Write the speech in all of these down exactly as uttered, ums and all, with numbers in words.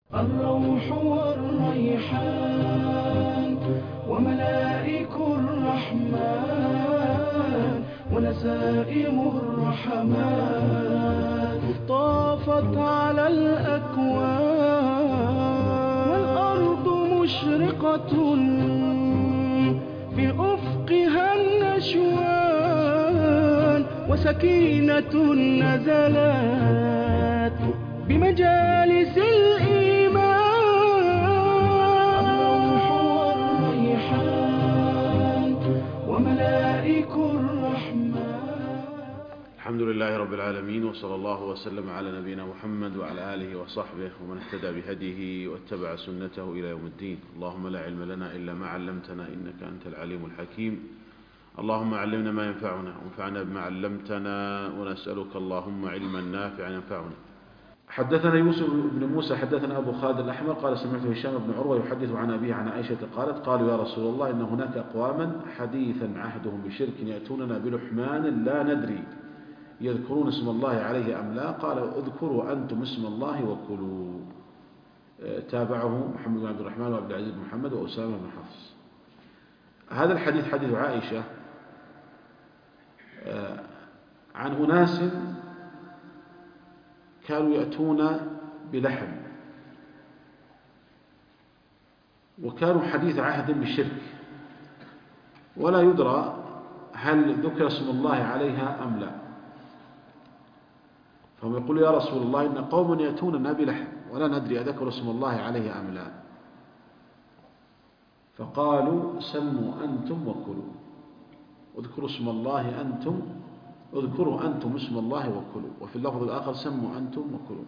الروح والريحان وملائك الرحمن ونسائم الرحمات طافت على الأكوان والأرض مشرقة في أفقها النشوان وسكينة نزلت بمجالس الإيمان الروح والريحان وملائك الرحمن. الحمد لله رب العالمين، وصلى الله وسلم على نبينا محمد وعلى آله وصحبه ومن اهتدى بهديه واتبع سنته إلى يوم الدين. اللهم لا علم لنا إلا ما علمتنا إنك أنت العليم الحكيم. اللهم علمنا ما ينفعنا وانفعنا بما علمتنا، ونسألك اللهم علما نافعا ينفعنا. حدثنا يوسف بن موسى حدثنا أبو خالد الأحمر قال سمعت هشام بن عروة يحدث عن أبيه عن عائشة قالت قالوا يا رسول الله إن هناك أقواما حديثا عهدهم بشرك يأتوننا بلحمان لا ندري يذكرون اسم الله عليه أم لا؟ قال اذكروا أنتم اسم الله وكلوا. تابعه محمد بن عبد الرحمن وعبد العزيز بن محمد وأسامة بن حفص. هذا الحديث حديث عائشة عن أناس كانوا يأتون بلحم، وكانوا حديث عهد بالشرك، ولا يدرى هل ذكر اسم الله عليها أم لا. فهم يقول يا رسول الله إن قوم يأتوننا بلحم ولا ندري أذكر اسم الله عليه أم لا. فقالوا سموا أنتم وكلوا، اذكروا اسم الله أنتم اذكروا أنتم اسم الله وكلوا، وفي اللفظ الآخر سموا أنتم وكلوا.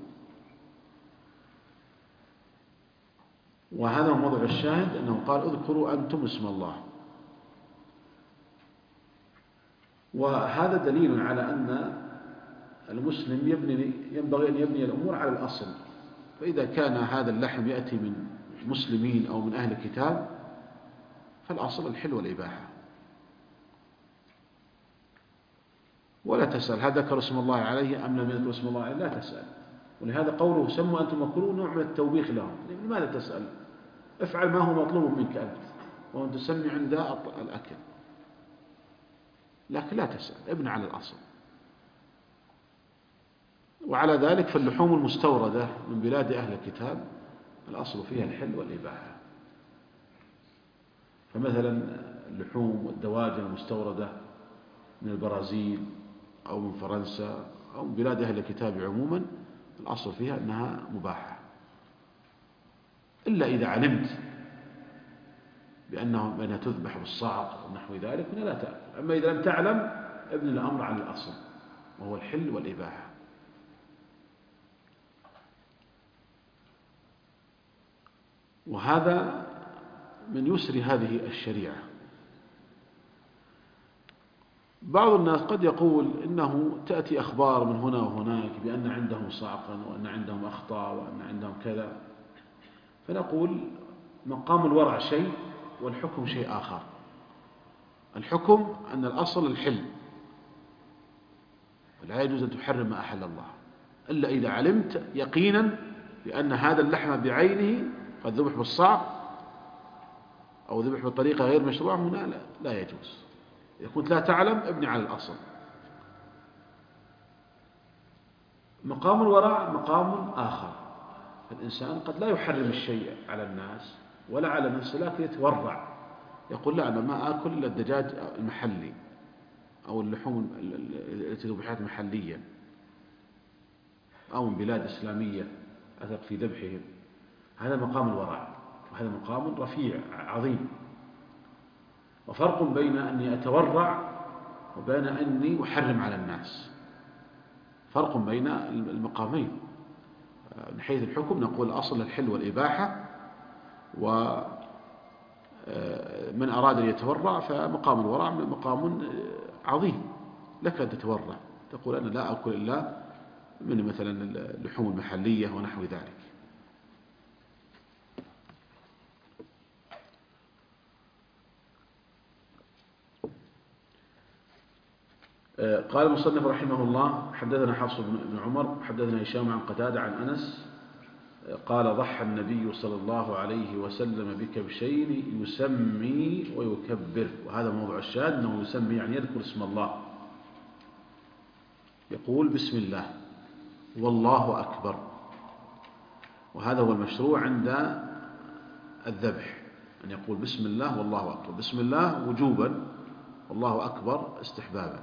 وهذا موضع الشاهد أنه قال اذكروا أنتم اسم الله. وهذا دليل على أن المسلم يبني ينبغي أن يبني الأمور على الأصل. فإذا كان هذا اللحم يأتي من مسلمين أو من أهل الكتاب فالأصل الحل والإباحة، ولا تسأل هذا ذكر اسم الله عليه أم لم يذكر اسم الله عليه، لا تسأل. ولهذا قوله سموا أنتم وكلوا نوع من التوبيخ لهم. لماذا تسأل؟ افعل ما هو مطلوب منك أنت، وأن تسمي عند الأكل، لكن لا تسأل، ابن على الأصل. وعلى ذلك فاللحوم المستوردة من بلاد أهل الكتاب الأصل فيها الحل والإباحة. فمثلا اللحوم والدواجن المستوردة من البرازيل أو من فرنسا أو من بلاد أهل الكتاب عموما الأصل فيها أنها مباحة، إلا إذا علمت بأنها بأنها تذبح بالصعق ونحو ذلك هنا لا تأكل. أما إذا لم تعلم ابن الأمر على الأصل وهو الحل والإباحة. وهذا من يسر هذه الشريعة. بعض الناس قد يقول إنه تأتي أخبار من هنا وهناك بأن عندهم صعقا وأن عندهم أخطاء وأن عندهم كذا، فنقول مقام الورع شيء والحكم شيء آخر. الحكم أن الأصل الحل، ولا يجوز أن تحرم ما أحل الله إلا إذا علمت يقينا بأن هذا اللحم بعينه قد ذبح بالصعق أو ذبح بطريقة غير مشروعة، هنا لا, لا يجوز. إذا كنت لا تعلم ابني على الأصل. مقام الورع مقام آخر. فالإنسان قد لا يحرم الشيء على الناس ولا على نفسه، لكن يتورع، يقول لا أنا ما آكل إلا الدجاج المحلي أو اللحوم التي ذبحت محليا أو من بلاد إسلامية أثق في ذبحهم. هذا مقام الورع، وهذا مقام رفيع عظيم. وفرق بين أني أتورع وبين أني أحرم على الناس، فرق بين المقامين. من حيث الحكم نقول أصل الحل والإباحة، ومن أراد أن يتورع فمقام الورع مقام عظيم. لك أن تتورع، تقول أنا لا أكل إلا من مثلا اللحوم المحلية ونحو ذلك. قال المصنف رحمه الله حدثنا حفص بن عمر حدثنا هشام عن قتادة عن أنس قال ضحى النبي صلى الله عليه وسلم بكبشين يسمي ويكبر، وهذا موضوع الشاهد أنه يسمي يعني يذكر اسم الله، يقول بسم الله والله أكبر، وهذا هو المشروع عند الذبح، أن يقول بسم الله والله أكبر، بسم الله وجوبا والله أكبر استحبابا.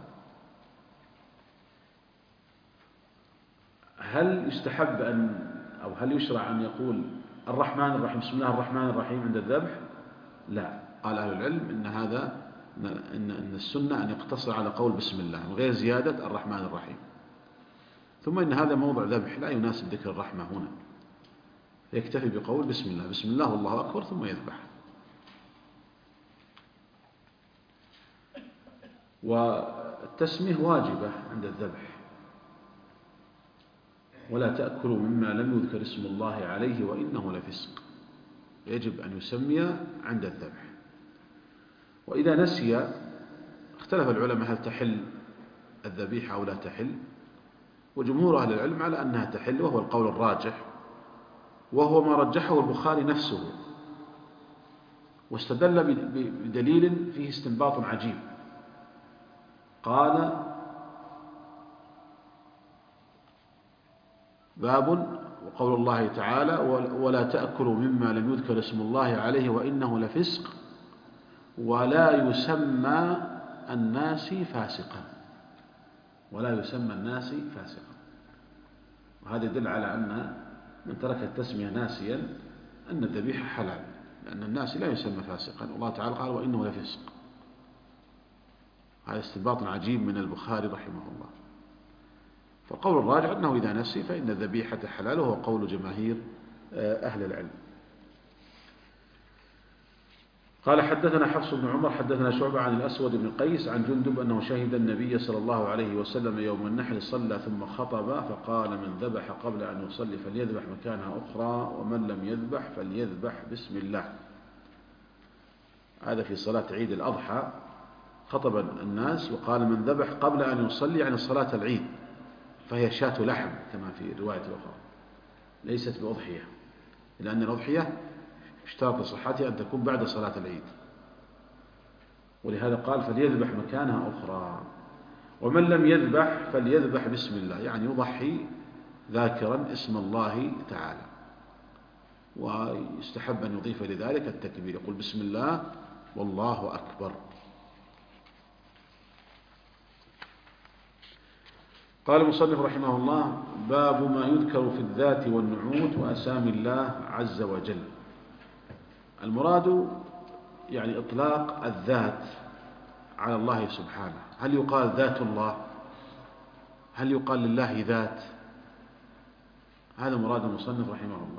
هل يستحب أن أو هل يشرع أن يقول الرحمن الرحيم بسم الله الرحمن الرحيم عند الذبح؟ لا، قال أهل العلم إن هذا إن إن السنة أن يقتصر على قول بسم الله من غير زيادة الرحمن الرحيم. ثم إن هذا موضع ذبح لا يناسب ذكر الرحمة هنا، يكتفي بقول بسم الله بسم الله والله أكبر ثم يذبح. والتسمية واجبة عند الذبح، ولا تأكلوا مما لم يذكر اسم الله عليه وإنه لفسق، يجب أن يسمي عند الذبح. وإذا نسي اختلف العلماء هل تحل الذبيحة أو لا تحل، وجمهور أهل العلم على أنها تحل، وهو القول الراجح، وهو ما رجحه البخاري نفسه، واستدل بدليل فيه استنباط عجيب. قال باب وقول الله تعالى ولا تأكلوا مما لم يذكر اسم الله عليه وإنه لفسق ولا يسمى الناس فاسقا، ولا يسمى الناس فاسقا. وهذا يدل على أن من ترك التسمية ناسيا أن الذبيحة حلال، لأن الناس لا يسمى فاسقا، والله تعالى قال وإنه لفسق. هذا استنباط عجيب من البخاري رحمه الله. فالقول الراجع أنه إذا نسي فإن الذبيحة حلال، وهو قول جماهير أهل العلم. قال حدثنا حفص بن عمر حدثنا شعبة عن الأسود بن قيس عن جندب أنه شهد النبي صلى الله عليه وسلم يوم النحر صلى ثم خطب فقال من ذبح قبل أن يصلي فليذبح مكانها أخرى ومن لم يذبح فليذبح بسم الله. هذا في صلاة عيد الأضحى، خطب الناس وقال من ذبح قبل أن يصلي يعني صلاة العيد، فهي شاة لحم كما في رواية أخرى، ليست بأضحية، لأن الأضحية اشترط صحتها أن تكون بعد صلاة العيد، ولهذا قال فليذبح مكانها أخرى ومن لم يذبح فليذبح بسم الله، يعني يضحي ذاكرا اسم الله تعالى. ويستحب أن يضيف لذلك التكبير، يقول بسم الله والله أكبر. قال المصنف رحمه الله باب ما يذكر في الذات والنعوت وأسامي الله عز وجل. المراد يعني إطلاق الذات على الله سبحانه، هل يقال ذات الله؟ هل يقال لله ذات؟ هذا مراد المصنف رحمه الله.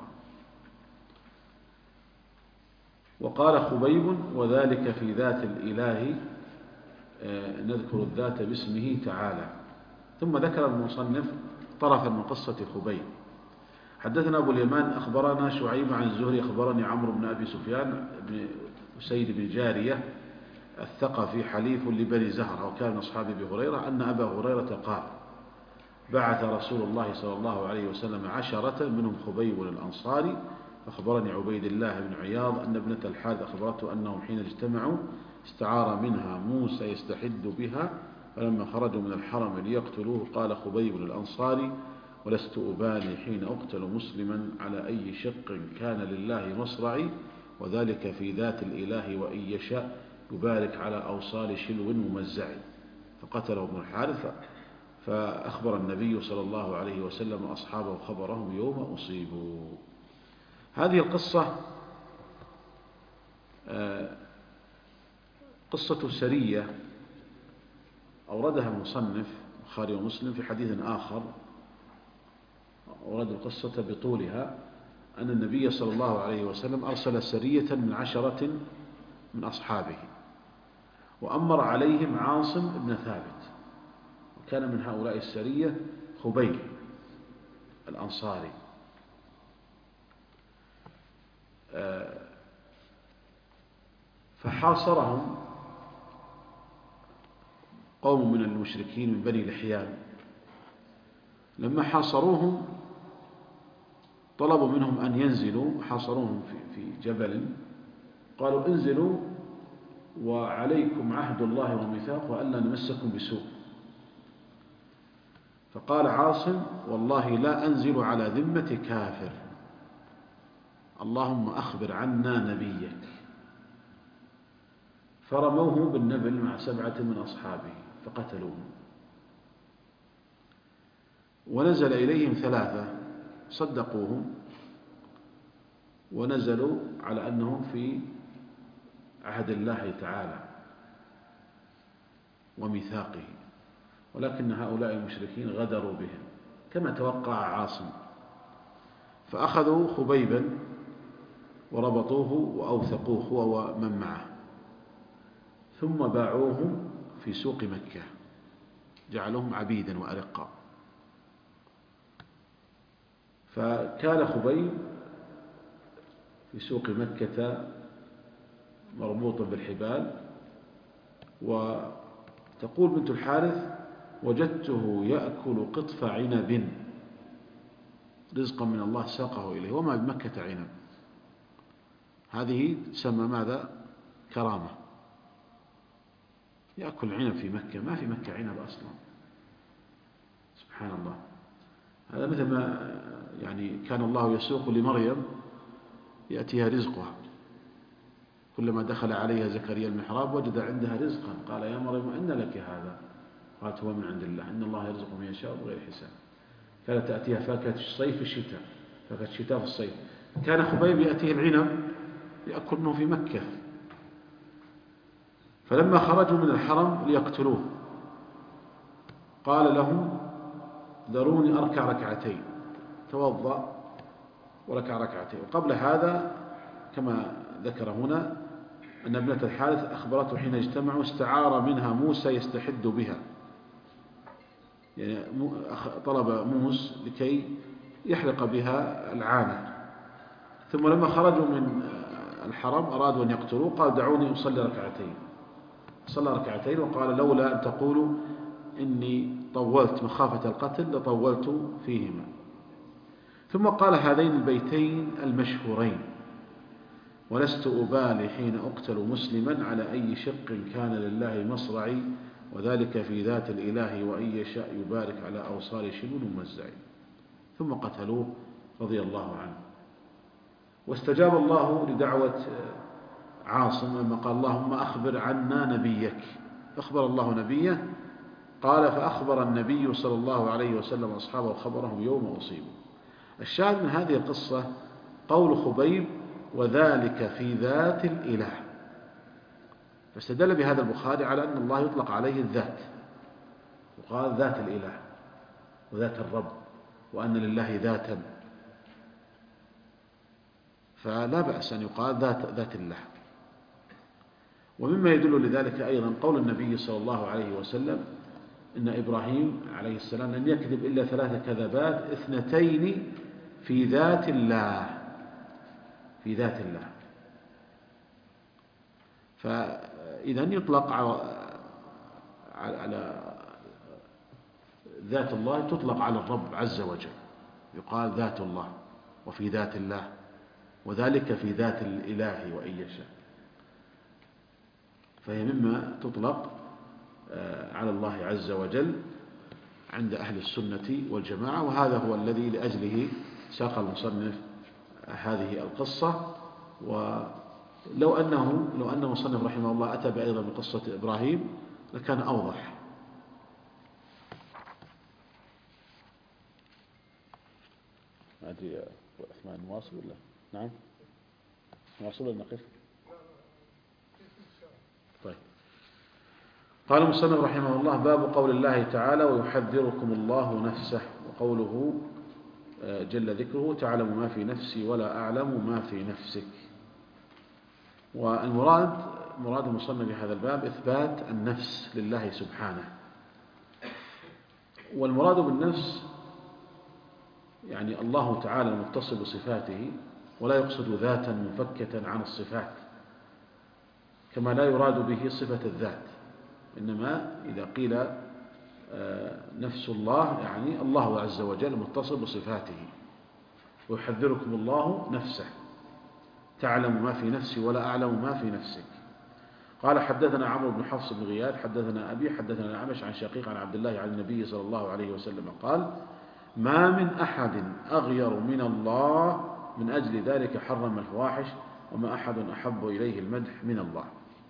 وقال خبيب وذلك في ذات الإله نذكر الذات باسمه تعالى. ثم ذكر المصنف طرفا من قصة خبيب. حدثنا أبو اليمان أخبرنا شعيب عن الزهري أخبرني عمرو بن أبي سفيان بن أسيد بن جارية الثقفي حليف لبني زهرة وكان من أصحاب أبي هريرة أن أبا هريرة قال بعث رسول الله صلى الله عليه وسلم عشرة منهم خبيب الأنصاري. أخبرني عبيد الله بن عياض أن ابنة الحارث أخبرته أنهم حين اجتمعوا استعار منها موسى يستحد بها، فلما خرجوا من الحرم ليقتلوه قال خبيب الأنصاري ولست أبالي حين أقتل مسلما على أي شق كان لله مصرعي وذلك في ذات الإله وإن يشاء يبارك على أوصال شلو ممزعي. فقتله ابن الحارث فأخبر النبي صلى الله عليه وسلم أصحابه خبرهم يوم أصيبوا. هذه القصة قصة سرية أوردها المصنف البخاري ومسلم في حديث آخر، أورد القصة بطولها أن النبي صلى الله عليه وسلم أرسل سرية من عشرة من أصحابه وأمر عليهم عاصم بن ثابت، وكان من هؤلاء السرية خبيب الأنصاري. فحاصرهم قوم من المشركين من بني لحيان، لما حاصروهم طلبوا منهم أن ينزلوا، حاصروهم في جبل، قالوا انزلوا وعليكم عهد الله وميثاقه ألا نمسكم بسوء. فقال عاصم: والله لا أنزل على ذمة كافر، اللهم أخبر عنا نبيك. فرموه بالنبل مع سبعة من أصحابه فقتلوه. ونزل إليهم ثلاثة صدقوهم ونزلوا على أنهم في عهد الله تعالى وميثاقه، ولكن هؤلاء المشركين غدروا بهم كما توقع عاصم، فأخذوا خبيبا وربطوه وأوثقوه هو ومن معه، ثم باعوهم في سوق مكة، جعلهم عبيدا وأرقا. فكان خبيب في سوق مكة مربوطا بالحبال. وتقول بنت الحارث: وجدته يأكل قطف عنب، رزقا من الله ساقه إليه، وما بمكة عنب. هذه تسمى ماذا؟ كرامة. يأكل عنب في مكة، ما في مكة عنب أصلا، سبحان الله. هذا مثل ما يعني كان الله يسوق لمريم يأتيها رزقها، كلما دخل عليها زكريا المحراب وجد عندها رزقا قال: يا مريم أن لك هذا؟ قالت: هو من عند الله، إن الله يرزق من يشاء بغير حساب. كانت تأتيها فاكهة الصيف في الشتاء، فاكهة الشتاء في الصيف. كان خبيب يأتيه العنب يأكل منه في مكة. فلما خرجوا من الحرم ليقتلوه قال لهم: ذروني أركع ركعتين. توضأ وركع ركعتين. وقبل هذا كما ذكر هنا أن ابنة الحارث أخبرته حين اجتمعوا استعار منها موسى يستحد بها، يعني طلب موسى لكي يحلق بها العانة. ثم لما خرجوا من الحرم أرادوا أن يقتلوه قال: دعوني أصلي ركعتين. صلى ركعتين وقال: لولا أن تقولوا إني طولت مخافة القتل لطولت فيهما. ثم قال هذين البيتين المشهورين: ولست أبالي حين أقتل مسلما على أي شق كان لله مصرعي، وذلك في ذات الإله وإن يشاء يبارك على أوصال شبل ممزعي. ثم قتلوه رضي الله عنه. واستجاب الله لدعوة عاصم لما قال: اللهم أخبر عنا نبيك. أخبر الله نبيه. قال: فأخبر النبي صلى الله عليه وسلم أصحابه خبرهم يوم أصيبوا. الشاهد من هذه القصة قول خبيب: وذلك في ذات الإله. فاستدل بهذا البخاري على أن الله يطلق عليه الذات، وقال ذات الإله وذات الرب، وأن لله ذاتا، فلا بأس أن يقال ذات, ذات الله. ومما يدل لذلك أيضا قول النبي صلى الله عليه وسلم: إن إبراهيم عليه السلام لم يكذب إلا ثلاث كذبات اثنتين في ذات الله، في ذات الله. فإذا يطلق على ذات الله تطلق على الرب عز وجل، يقال ذات الله وفي ذات الله، وذلك في ذات الإله وإن يشاء. فهي مما تطلق على الله عز وجل عند أهل السنة والجماعة، وهذا هو الذي لأجله ساق المصنف هذه القصة. ولو أنه لو أن المصنف رحمه الله أتى أيضا بقصة إبراهيم لكان أوضح. ما أدري أثمان نواصل ولا نعم نواصل ولا نقف؟ طيب. قال المصنف رحمه الله: باب قول الله تعالى: ويحذركم الله نفسه. وقوله جل ذكره: تعلم ما في نفسي ولا أعلم ما في نفسك. والمراد مراد المصنف بهذا الباب إثبات النفس لله سبحانه. والمراد بالنفس يعني الله تعالى المتصل بصفاته، ولا يقصد ذاتا مفكة عن الصفات، كما لا يراد به صفة الذات. إنما إذا قيل نفس الله يعني الله عز وجل متصل بصفاته. ويحذركم الله نفسه تعلم ما في نفسي ولا أعلم ما في نفسك. قال حدثنا عمرو بن حفص بن غياث حدثنا أبي حدثنا الأعمش عن شقيق عن عبد الله عن النبي صلى الله عليه وسلم قال ما من أحد أغير من الله من أجل ذلك حرم الفواحش وما أحد أحب إليه المدح من الله.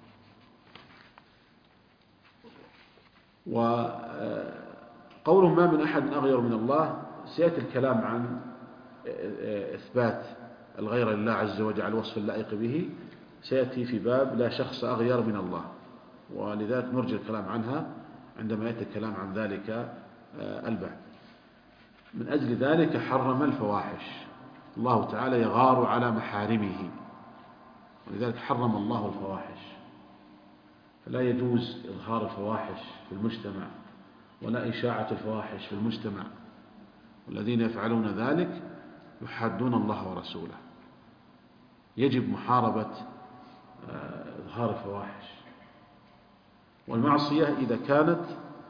وقوله ما من أحد أغير من الله سيأتي الكلام عن إثبات الغير لله عز وجل على الوصف اللائق به، سيأتي في باب لا شخص أغير من الله، ولذلك نرجع الكلام عنها عندما يأتي الكلام عن ذلك الباب. من أجل ذلك حرم الفواحش، الله تعالى يغار على محارمه، ولذلك حرم الله الفواحش، فلا يجوز إظهار الفواحش في المجتمع ولا إشاعة الفواحش في المجتمع، والذين يفعلون ذلك يحادون الله ورسوله. يجب محاربة إظهار الفواحش. والمعصية إذا كانت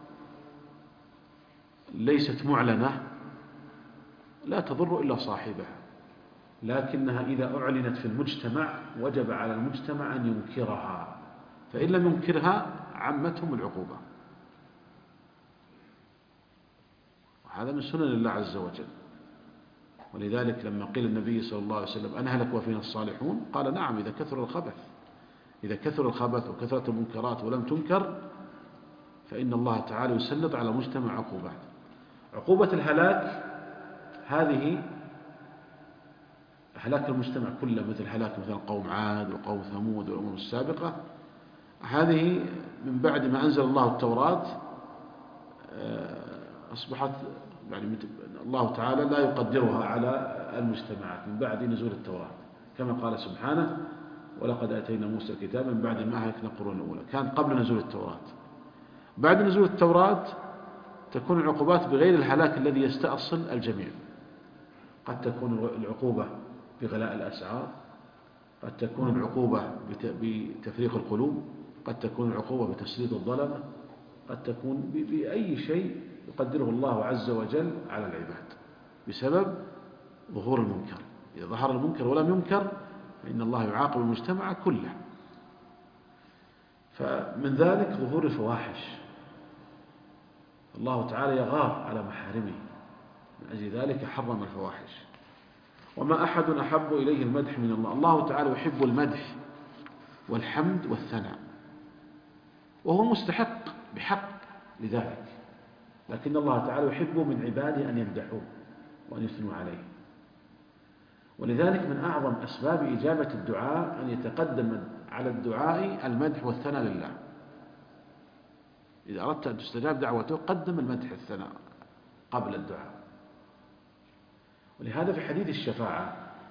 ليست معلنة لا تضر إلا صاحبها، لكنها إذا أعلنت في المجتمع وجب على المجتمع أن ينكرها، فإن لم ينكرها عمتهم العقوبة، وهذا من سنن الله عز وجل. ولذلك لما قيل النبي صلى الله عليه وسلم أن هلك وفينا الصالحون قال نعم إذا كثر الخبث، إذا كثر الخبث وكثرت المنكرات ولم تنكر فإن الله تعالى يسلط على المجتمع عقوبات. عقوبة الهلاك هذه هلاك المجتمع كله، مثل هلاك مثلا قوم عاد وقوم ثمود والأمم السابقة، هذه من بعد ما أنزل الله التوراة أصبحت يعني الله تعالى لا يقدرها على المجتمعات من بعد نزول التوراة، كما قال سبحانه ولقد آتينا موسى الكتاب من بعد ما أهلكنا القرون الأولى. كان قبل نزول التوراة. بعد نزول التوراة تكون العقوبات بغير الهلاك الذي يستأصل الجميع. قد تكون العقوبة بغلاء الأسعار، قد تكون العقوبة بتفريق القلوب، قد تكون العقوبة بتسليط الظلمة، قد تكون بأي شيء يقدره الله عز وجل على العباد بسبب ظهور المنكر. إذا ظهر المنكر ولم ينكر فإن الله يعاقب المجتمع كله. فمن ذلك ظهور الفواحش، الله تعالى يغار على محارمه، من أجل ذلك حرم الفواحش. وما أحد أحب إليه المدح من الله، الله تعالى يحب المدح والحمد والثناء، وهو مستحق بحق لذلك، لكن الله تعالى يحب من عباده أن يمدحوه وأن يثنوا عليه. ولذلك من أعظم أسباب إجابة الدعاء أن يتقدم على الدعاء المدح والثناء لله. إذا أردت أن تستجاب دعوته قدم المدح والثناء قبل الدعاء. ولهذا في حديث الشفاعة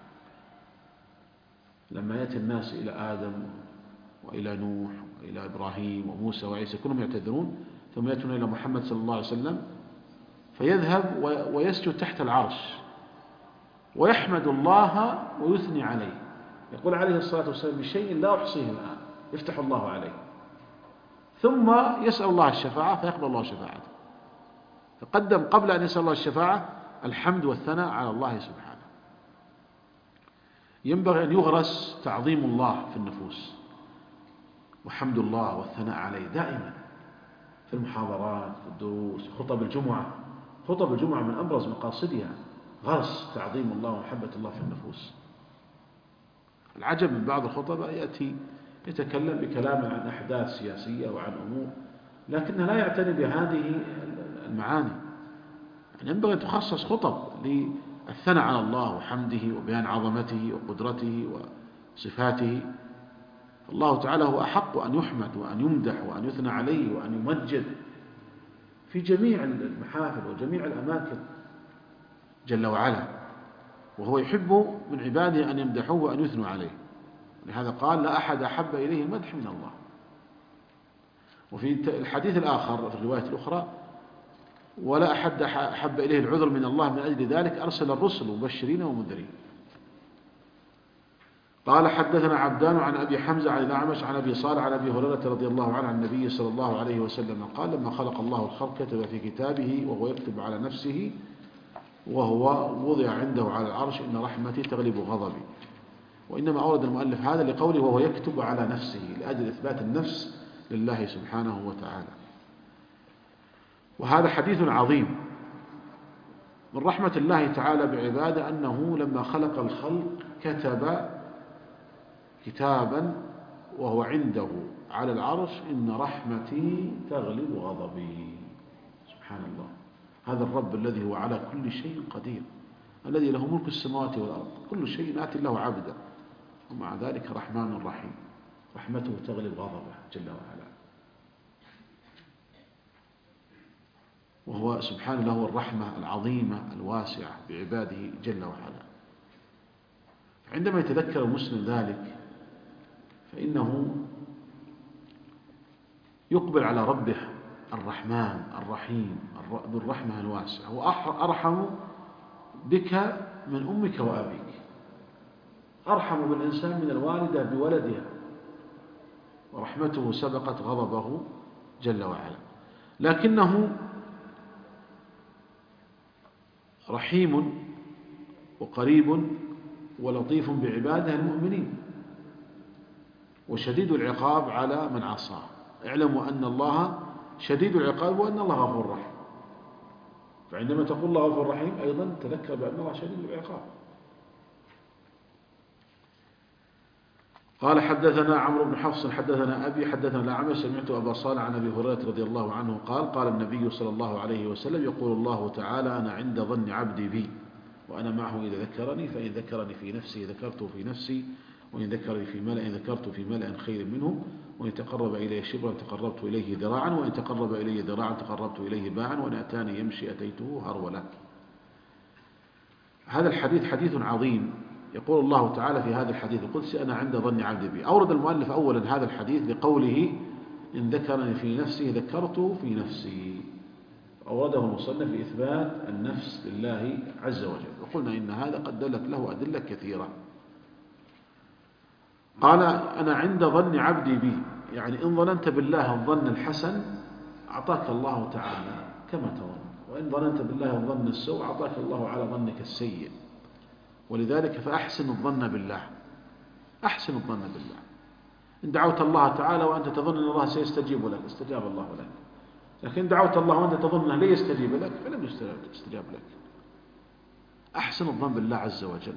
لما يأتي الناس إلى آدم وإلى نوح وإلى إبراهيم وموسى وعيسى كلهم يعتذرون، ثم يأتون إلى محمد صلى الله عليه وسلم فيذهب ويسجد تحت العرش ويحمد الله ويثني عليه، يقول عليه الصلاة والسلام بشيء لا أحصيه الآن، يفتح الله عليه، ثم يسأل الله الشفاعة فيقبل الله شفاعته. فقدم قبل أن يسأل الله الشفاعة الحمد والثناء على الله سبحانه. ينبغي أن يغرس تعظيم الله في النفوس وحمد الله والثناء عليه دائما في المحاضرات، في الدروس، خطب الجمعة. خطب الجمعة من أبرز مقاصدها غرس تعظيم الله ومحبة الله في النفوس. العجب من بعض الخطباء يأتي يتكلم بكلام عن أحداث سياسية وعن أمور، لكنه لا يعتني بهذه المعاني. يعني ينبغي أن تخصص خطب للثناء على الله وحمده وبيان عظمته وقدرته وصفاته. الله تعالى هو أحق أن يحمد وأن يمدح وأن يثنى عليه وأن يمجد في جميع المحافل وجميع الأماكن جل وعلا، وهو يحب من عباده أن يمدحوه وأن يثنوا عليه. لهذا قال لا أحد أحب إليه المدح من الله. وفي الحديث الآخر في الرواية الأخرى ولا أحد أحب إليه العذر من الله، من أجل ذلك أرسل الرسل مبشرين ومنذرين. قال حدثنا عبدان عن أبي حمزة عن الأعمش عن أبي صالح عن أبي هريرة رضي الله عنه عن النبي صلى الله عليه وسلم قال لما خلق الله الخلق كتب في كتابه وهو يكتب على نفسه وهو وضع عنده على العرش إن رحمتي تغلب غضبي. وإنما أورد المؤلف هذا لقوله وهو يكتب على نفسه لأجل إثبات النفس لله سبحانه وتعالى. وهذا حديث عظيم. من رحمة الله تعالى بعباده أنه لما خلق الخلق كتب كتابا وهو عنده على العرش إن رحمتي تغلب غضبي. سبحان الله. هذا الرب الذي هو على كل شيء قدير، الذي له ملك السماوات والأرض، كل شيء آتي له عبدا، ومع ذلك رحمن رحيم، رحمته تغلب غضبه جل وعلا. وهو سبحانه له الرحمة العظيمة الواسعة بعباده جل وعلا. عندما يتذكر المسلم ذلك فإنه يقبل على ربه الرحمن الرحيم ذو الرحمة الواسعة، وأرحم بك من أمك وأبيك، أرحم بالإنسان من الوالدة بولدها، ورحمته سبقت غضبه جل وعلا. لكنه رحيم وقريب ولطيف بعباده المؤمنين، وشديد العقاب على من عصاه. اعلموا أن الله شديد العقاب وأن الله غفور رحيم. فعندما تقول الله غفور رحيم أيضا تذكر بأن الله شديد العقاب. قال حدثنا عمرو بن حفص حدثنا أبي حدثنا الأعمش سمعت أبا صالح عن أبي هريرة رضي الله عنه قال قال النبي صلى الله عليه وسلم يقول الله تعالى أنا عند ظن عبدي بي وأنا معه إذا ذكرني، فإن ذكرني في نفسي ذكرته في نفسي، وإن ذكرني في ملأ ذكرت في ملأ خير منه، وإن تقرب إلي شبرا تقربت إليه ذراعا، وإن تقرب إلي ذراعا تقربت إليه باعا، وإن أتاني يمشي أتيته هرولا. هذا الحديث حديث عظيم. يقول الله تعالى في هذا الحديث القدسي أنا عند ظن عبدي بي. أورد المؤلف أولا هذا الحديث لقوله إن ذكرني في نفسي ذكرته في نفسي، أورده المصنف لإثبات النفس لله عز وجل، وقلنا إن هذا قد دلت له أدلة كثيرة. قال أنا عند ظن عبدي بي، يعني إن ظننت بالله الظن الحسن أعطاك الله تعالى كما تظن، وإن ظننت بالله الظن السوء أعطاك الله على ظنك السيء. ولذلك فأحسن الظن بالله، أحسن الظن بالله. إن دعوت الله تعالى وأنت تظن أن الله سيستجيب لك استجاب الله لك، لكن دعوت الله وأنت تظن أنه لا يستجيب لك فلم يستجاب لك. أحسن الظن بالله عز وجل.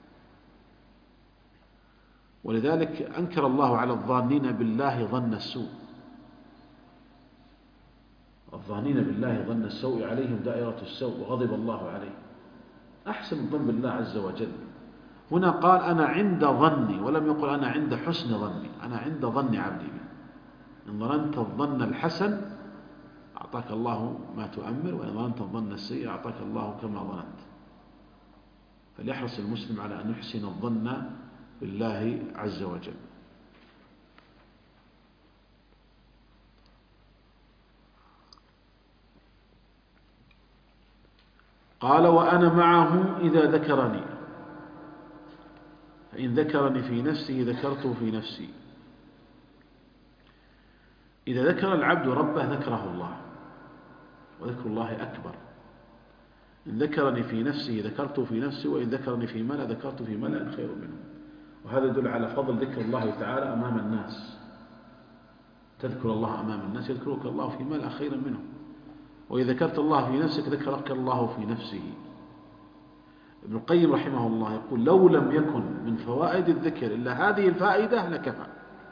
ولذلك أنكر الله على الظانين بالله ظن السوء. الظانين بالله ظن السوء عليهم دائرة السوء وغضب الله عليه. أحسن الظن بالله عز وجل. هنا قال أنا عند ظني، ولم يقل أنا عند حسن ظني، أنا عند ظن عبدي بي. إن ظننت الظن الحسن أعطاك الله ما تؤمل، وإن ظننت الظن السيء أعطاك الله كما ظننت. فليحرص المسلم على أن يحسن الظن بالله عز وجل. قال وأنا معه إذا ذكرني، فإن ذكرني في نفسه ذكرته في نفسي. إذا ذكر العبد ربه ذكره الله، وذكر الله أكبر. إن ذكرني في نفسه ذكرته في نفسي، وإن ذكرني في ملأ ذكرته في ملأ خير منه. وهذا يدل على فضل ذكر الله تعالى أمام الناس. تذكر الله أمام الناس يذكرك الله في ملأ خير منه، وإذا ذكرت الله في نفسك ذكرك الله في نفسه. ابن القيم رحمه الله يقول لو لم يكن من فوائد الذكر إلا هذه الفائدة لكفى،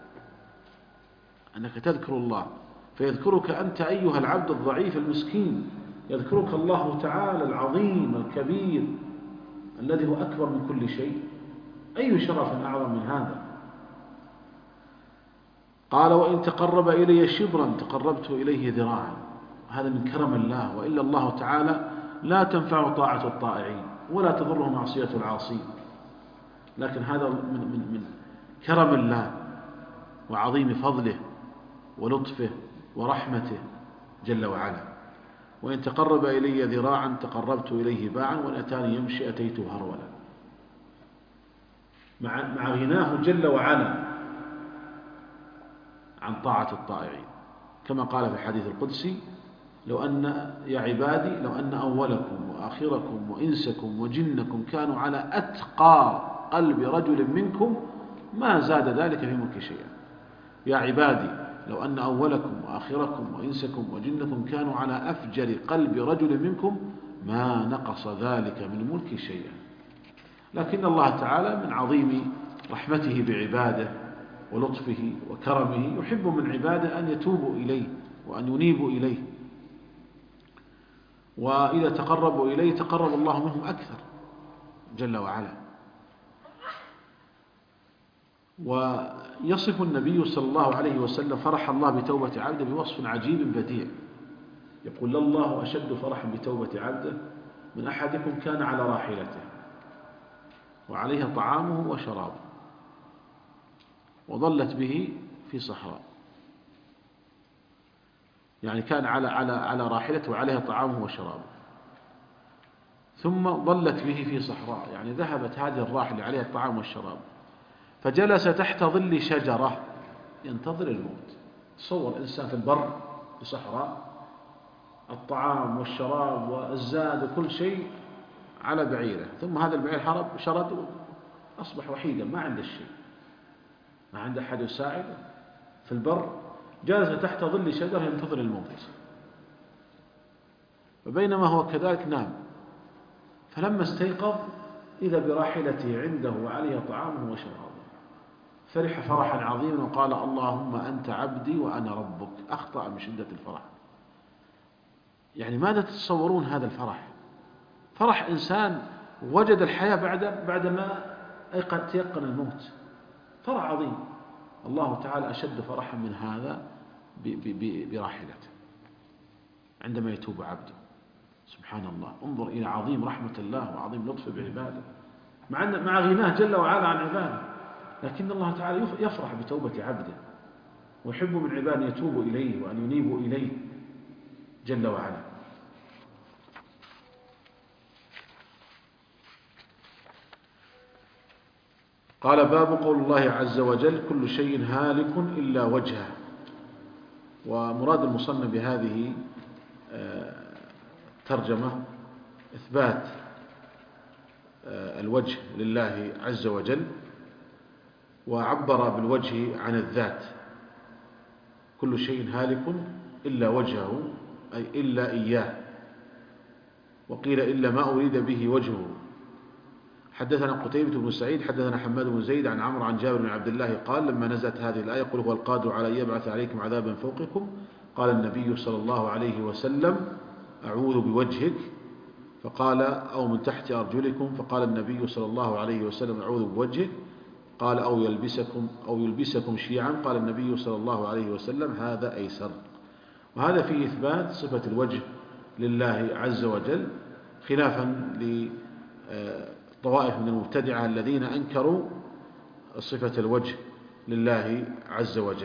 أنك تذكر الله فيذكرك أنت أيها العبد الضعيف المسكين، يذكرك الله تعالى العظيم الكبير الذي هو أكبر من كل شيء. أي شرف أعظم من هذا؟ قال وإن تقرب إلي شبرا تقربت إليه ذراعا. هذا من كرم الله، وإلا الله تعالى لا تنفع طاعة الطائعين ولا تضره معصية العاصين، لكن هذا من, من, من كرم الله وعظيم فضله ولطفه ورحمته جل وعلا. وإن تقرب إلي ذراعا تقربت إليه باعا، وإن أتاني يمشي أتيته هرولا. مع, مع غناه جل وعلا عن طاعة الطائعين، كما قال في الحديث القدسي لو أن يا عبادي لو أن أولكم وآخركم وإنسكم وجنكم كانوا على أتقى قلب رجل منكم ما زاد ذلك في ملك شيئا. يا عبادي لو أن أولكم وآخركم وإنسكم وجنكم كانوا على أفجر قلب رجل منكم ما نقص ذلك من ملك شيئا. لكن الله تعالى من عظيم رحمته بعباده ولطفه وكرمه يحب من عباده أن يتوبوا إليه وأن ينيبوا إليه، وإذا تقربوا إليه تقرب الله منهم أكثر جل وعلا. ويصف النبي صلى الله عليه وسلم فرح الله بتوبة عبده بوصف عجيب بديع، يقول الله أشد فرحا بتوبة عبده من أحدكم كان على راحلته وعليها طعامه وشرابه وظلت به في صحراء، يعني كان على على على راحلته وعليها طعامه وشرابه، ثم ظلت به في صحراء، يعني ذهبت هذه الراحلة عليها الطعام والشراب فجلس تحت ظل شجرة ينتظر الموت. تصور إنسان في البر في صحراء، الطعام والشراب والزاد وكل شيء على بعيره، ثم هذا البعير هرب شرد أصبح وحيدا ما عنده شيء، ما عنده أحد يساعده في البر، جلس تحت ظل شجرة ينتظر الموت. وبينما هو كذلك نام، فلما استيقظ إذا براحلته عنده وعليها طعامه وشرابه، فرح فرحا عظيما وقال اللهم أنت عبدي وأنا ربك. أخطأ من شدة الفرح. يعني ماذا تتصورون هذا الفرح؟ فرح إنسان وجد الحياة بعد بعدما تيقن الموت، فرح عظيم. الله تعالى أشد فرحا من هذا براحلته عندما يتوب عبده. سبحان الله، انظر إلى عظيم رحمة الله وعظيم لطفه بعباده، مع مع غناه جل وعلا عن عباده، لكن الله تعالى يفرح بتوبة عبده ويحب من عباده أن يتوبوا إليه وأن ينيبوا إليه جل وعلا. قال باب قول الله عز وجل كل شيء هالك إلا وجهه. ومراد المصنف بهذه ترجمة إثبات الوجه لله عز وجل، وعبر بالوجه عن الذات. كل شيء هالك إلا وجهه أي إلا إياه، وقيل إلا ما أريد به وجهه. حدثنا قتيبة بن سعيد حدثنا حماد بن زيد عن عمرو عن جابر بن عبد الله قال لما نزلت هذه الآية قل هو القادر على أن يبعث عليكم عذابا فوقكم قال النبي صلى الله عليه وسلم أعوذ بوجهك، فقال أو من تحت أرجلكم، فقال النبي صلى الله عليه وسلم أعوذ بوجهك، قال أو يلبسكم أو يلبسكم شيعا، قال النبي صلى الله عليه وسلم هذا أيسر. وهذا فيه إثبات صفة الوجه لله عز وجل، خلافا لطوائف من المبتدعة الذين أنكروا صفة الوجه لله عز وجل.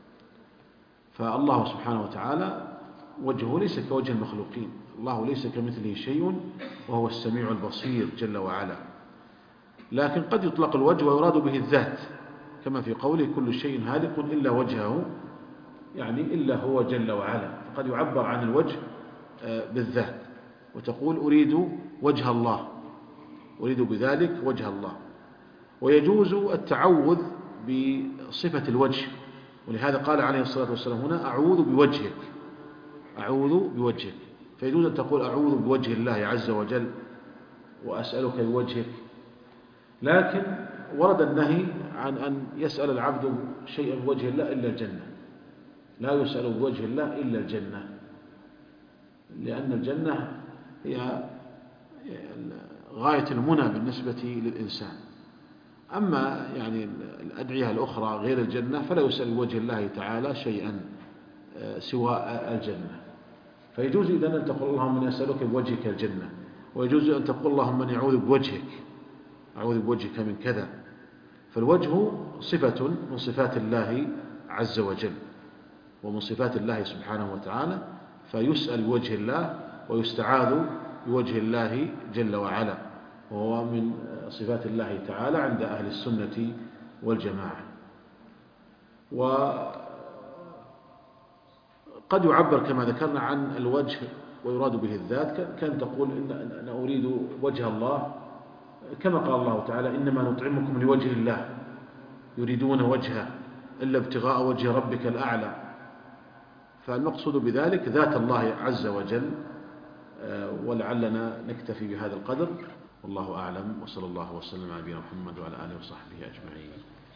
فالله سبحانه وتعالى وجهه ليس كوجه المخلوقين، الله ليس كمثله شيء وهو السميع البصير جل وعلا، لكن قد يطلق الوجه ويراد به الذات، كما في قوله كل شيء هالك إلا وجهه، يعني إلا هو جل وعلا. فقد يعبر عن الوجه بالذات وتقول أريد وجه الله، أريد بذلك وجه الله. ويجوز التعوذ بصفة الوجه، ولهذا قال عليه الصلاة والسلام هنا أعوذ بوجهك، أعوذ بوجهك، فيجوز أن تقول أعوذ بوجه الله عز وجل وأسألك بوجهك. لكن ورد النهي عن أن يسأل العبد شيئا بوجه الله إلا الجنة، لا يسأل بوجه الله إلا الجنة، لأن الجنة هي غاية المنى بالنسبة للإنسان. أما يعني الأدعية الأخرى غير الجنة فلا يسأل بوجه الله تعالى شيئا سوى الجنة. فيجوز إذن أن تقول اللهم إني أسألك بوجهك الجنة، ويجوز أن تقول اللهم إني أعوذ بوجهك، أعوذ بوجهك من كذا. فالوجه صفة من صفات الله عز وجل ومن صفات الله سبحانه وتعالى، فيسأل بوجه الله ويستعاذ بوجه الله جل وعلا، وهو من صفات الله تعالى عند أهل السنة والجماعة. قد يعبر كما ذكرنا عن الوجه ويراد به الذات، كان تقول إن أنا أريد وجه الله، كما قال الله تعالى إنما نطعمكم لوجه الله يريدون وجهه إلا ابتغاء وجه ربك الأعلى. فالمقصود بذلك ذات الله عز وجل. ولعلنا نكتفي بهذا القدر، والله أعلم، وصلى الله وسلم على نبينا محمد وعلى آله وصحبه أجمعين.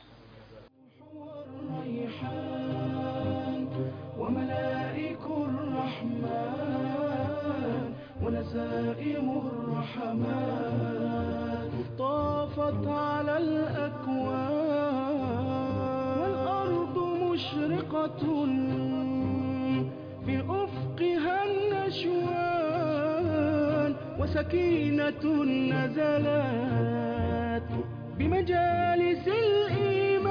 والريحان وملائك الرحمن ونسائم الرحمن طافت على الأكوان والأرض مشرقة في أفقها النشوان وسكينة نزلت بمجالس الإيمان